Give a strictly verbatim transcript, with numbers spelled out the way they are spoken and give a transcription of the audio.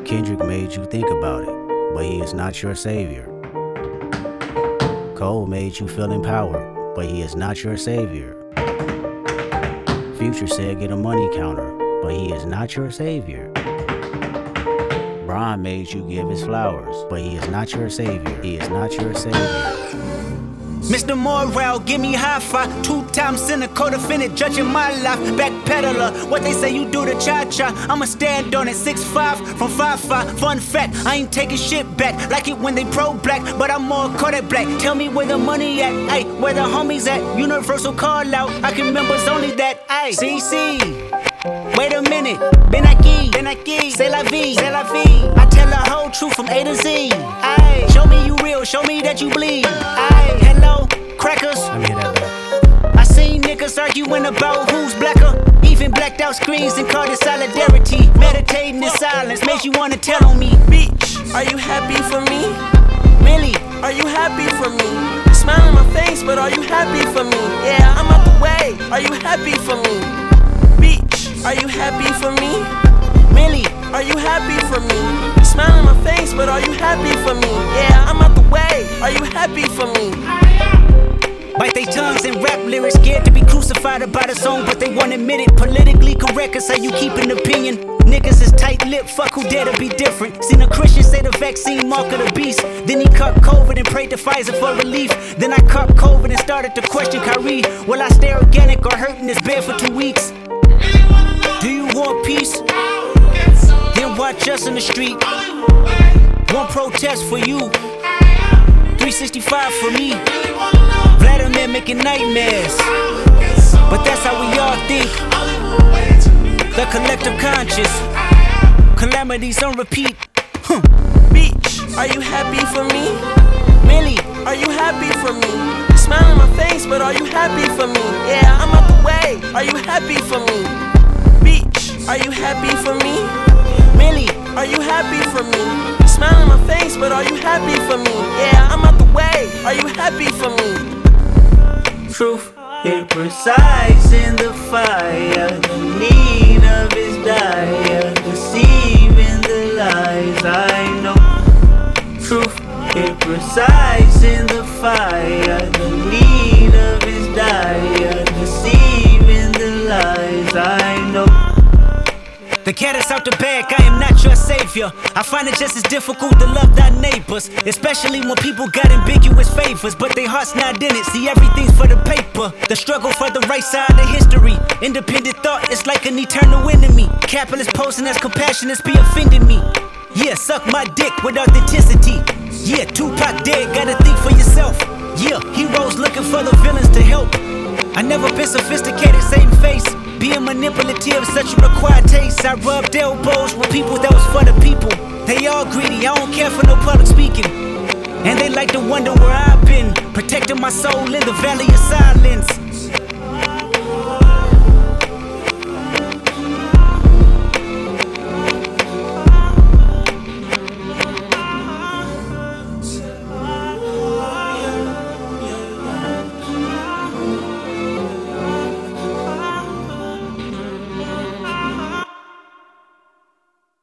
Kendrick made you think about it, but he is not your savior. Cole made you feel empowered, but he is not your savior. Future said get a money counter, but he is not your savior. Bron made you give his flowers, but he is not your savior. He is not your savior. Mister Morale, give me high five. Two-time sinner, co-defendant, judging my life. Backpedaler, what they say you do to cha-cha. I'ma stand on it, six five from five five. Fun fact, I ain't taking shit back. Like it when they pro-black, but I'm more Kodak black. Tell me where the money at, ayy, where the homies at. Universal call out, I can remember's only that, ayy. C C, wait a minute, ben aquí, ben aquí, c'est la vie, c'est la vie. I tell the whole truth from A to Z, ayy. Show me you real, show me that you bleed, ayy. Hello, crackers. Let me hear that back. I seen niggas arguing about who's blacker. Even blacked out screens and called it solidarity. Meditating in silence makes you wanna tell on me. Bitch, are you happy for me? Really? Are you happy for me? You smile on my face, but are you happy for me? Yeah, I'm out the way. Are you happy for me? Bitch, are you happy for me? Really? Are you happy for me? You smile on my face, but are you happy for me? Yeah, I'm out the way. Are you happy for me? Bite they tongues and rap lyrics, scared to be crucified about a song, but they won't admit it. Politically correct is how you keep an opinion. Niggas is tight-lipped, fuck who dare to be different. Seen a Christian say the vaccine mark of the beast. Then he caught COVID and prayed to Pfizer for relief. Then I caught COVID and started to question Kyrie. Will I stay organic or hurt in this bed for two weeks? Do you want peace? Then watch us in the street. One protest for you, three sixty-five for me. Vladimir making nightmares, but that's how we all think. The collective conscious, calamities on repeat. Huh. Bitch, are you happy for me? Really? Are you happy for me? You smile on my face, but are you happy for me? Yeah, I'm out the way. Are you happy for me? Bitch, are you happy for me? Really? Are you happy for me? You smile on my face, but are you happy for me? Yeah, I'm out the way. Are you happy for me? Truth, it resides in the fire. The need of his dire, deceiving the lies I know. Truth, it resides in the fire. The need of his dire, deceiving the lies I know. The cat is out the bag, I am not your savior. I find it just as difficult to love thy neighbors, especially when people got ambiguous favors, but their heart's not in it. See, everything's for the paper. The struggle for the right side of history. Independent thought is like an eternal enemy. Capitalist posing as compassionate be offending me. Yeah, suck my dick with authenticity. Yeah, Tupac dead, gotta think for yourself. Yeah, heroes looking for the villains to help. I never been sophisticated, same face. Being manipulative, such a required taste. I rubbed elbows with people that was for the people. They all greedy, I don't care for no public speaking. And they like to wonder where I've been, protecting my soul in the valley of silence.